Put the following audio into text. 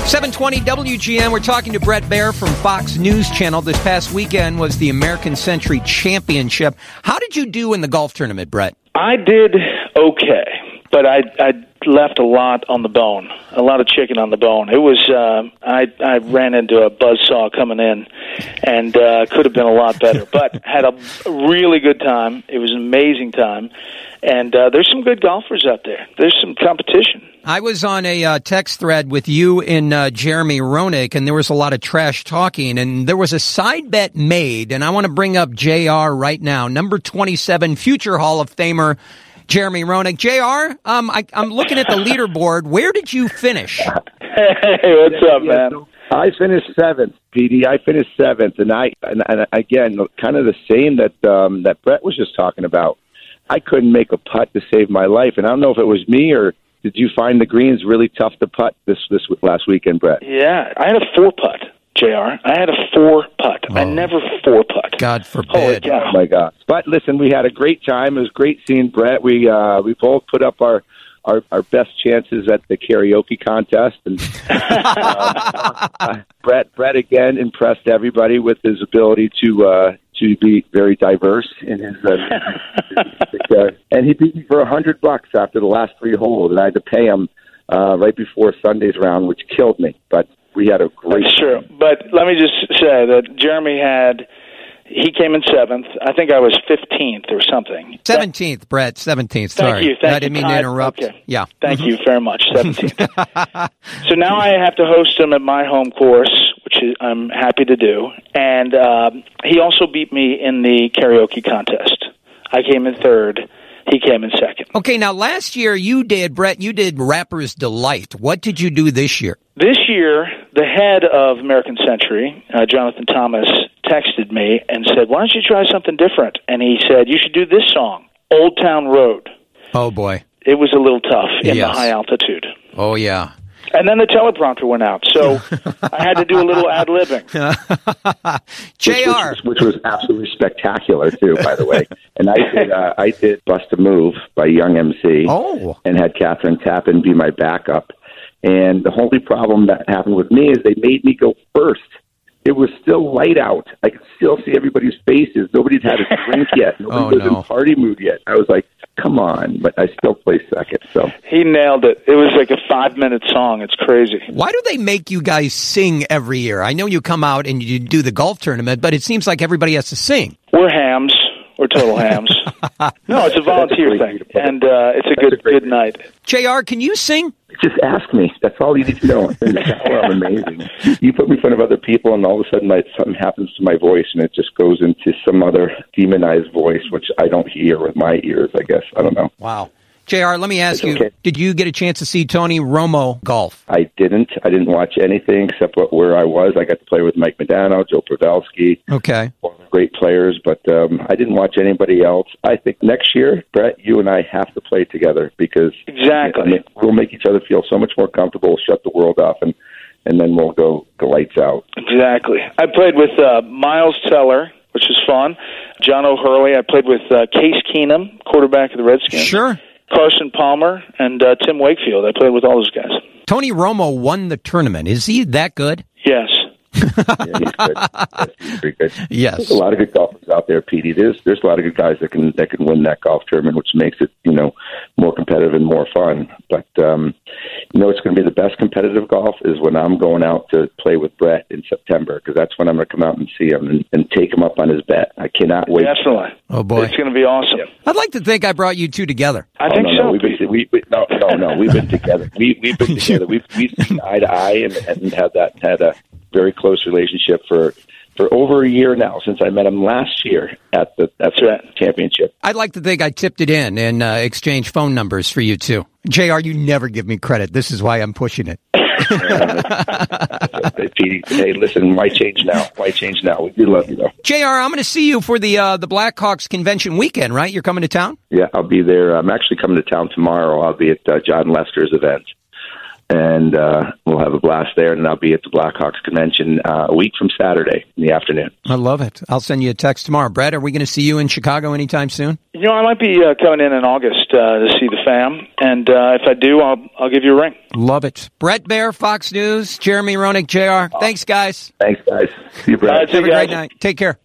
720 WGN. We're talking to Bret Baier from Fox News Channel. This past weekend was the American Century Championship. How did you do in the golf tournament, Bret? I did okay, but I left a lot on the bone, a lot of chicken on the bone. It was I ran into a buzzsaw coming in, and could have been a lot better, but had a really good time. It was an amazing time, and there's some good golfers out there. There's some competition. I was on a text thread with you and Jeremy Roenick, and there was a lot of trash talking, and there was a side bet made, and I want to bring up JR right now, number 27, future Hall of Famer, Jeremy Roenick. JR, I'm looking at the leaderboard. Where did you finish? Hey, what's up, man? I finished seventh, PD. I finished seventh, and again, kind of the same that Bret was just talking about. I couldn't make a putt to save my life, and I don't know if it was me or did you find the greens really tough to putt this last weekend, Bret? Yeah, I had a 4-putt, JR. I had a 4-putt. I never 4-putt. God forbid. Oh, my God. But listen, we had a great time. It was great seeing Bret. We both put up our best chances at the karaoke contest. And Bret again impressed everybody with his ability to be very diverse in his and he beat me for $100 after the last 3 holes, and I had to pay him right before Sunday's round, which killed me. But we had a great. That's true. But let me just say that Jeremy he came in 7th. I think I was 15th or something. 17th, Bret. 17th. Sorry. Thank you. I didn't mean to interrupt. Okay. Yeah. Thank you very much. 17th. So now I have to host him at my home course, which I'm happy to do. And he also beat me in the karaoke contest. I came in 3rd. He came in 2nd. Okay, now last year Bret, you did Rapper's Delight. What did you do this year? This year, the head of American Century, Jonathan Thomas, texted me and said, why don't you try something different? And he said, you should do this song, Old Town Road. Oh, boy. It was a little tough in the high altitude. Oh, yeah. And then the teleprompter went out, so I had to do a little ad-libbing. JR. Which was absolutely spectacular, too, by the way. And I did Bust a Move by Young MC and had Catherine Tappan be my backup. And the only problem that happened with me is they made me go first. It was still light out. I could still see everybody's faces. Nobody'd had a drink yet. Nobody was in party mood yet. I was like, come on. But I still placed second. So he nailed it. It was like a 5-minute song. It's crazy. Why do they make you guys sing every year? I know you come out and you do the golf tournament, but it seems like everybody has to sing. We're hams. We're total hams. No, it's a volunteer thing, and it's a good night. JR, can you sing? Just ask me. That's all you need to know. I'm amazing. You put me in front of other people, and all of a sudden something happens to my voice, and it just goes into some other demonized voice, which I don't hear with my ears, I guess. I don't know. Wow. JR, let me ask you, did you get a chance to see Tony Romo golf? I didn't. I didn't watch anything except where I was. I got to play with Mike Modano, Joe Pavelski. Okay. Great players, but I didn't watch anybody else. I think next year, Bret, you and I have to play together because we'll make each other feel so much more comfortable, we'll shut the world off, and then we'll go lights out. Exactly. I played with Miles Teller, which was fun. John O'Hurley. I played with Case Keenum, quarterback of the Redskins. Sure. Carson Palmer and Tim Wakefield. I played with all those guys. Tony Romo won the tournament. Is he that good? Yes. Yeah, he's good. He's pretty good. Yes. There's a lot of good golfers out there, Petey. There's a lot of good guys that can win that golf tournament, which makes it, more competitive and more fun. But it's going to be the best competitive golf is when I'm going out to play with Bret in September, because that's when I'm going to come out and see him and take him up on his bet. I cannot wait. Definitely. Oh boy, it's going to be awesome. I'd like to think I brought you two together. I think so. No, we've been together. We've been together. We've seen eye to eye and had a very close relationship for over a year now, since I met him last year at the championship. I'd like to think I tipped it in and exchanged phone numbers for you two. JR, you never give me credit. This is why I'm pushing it. Hey, listen, why change now? Why change now? We do love you, though. JR, I'm going to see you for the Blackhawks convention weekend, right? You're coming to town? Yeah, I'll be there. I'm actually coming to town tomorrow. I'll be at John Lester's event. and we'll have a blast there. And I'll be at the Blackhawks convention a week from Saturday in the afternoon. I love it. I'll send you a text tomorrow. Brett, are we going to see you in Chicago anytime soon? I might be coming in August to see the fam, and if I do, I'll give you a ring. Love it. Brett Baer, Fox News, Jeremy Roenick, JR. Thanks, guys. Thanks, guys. See you, Brett. Have a great night. Take care.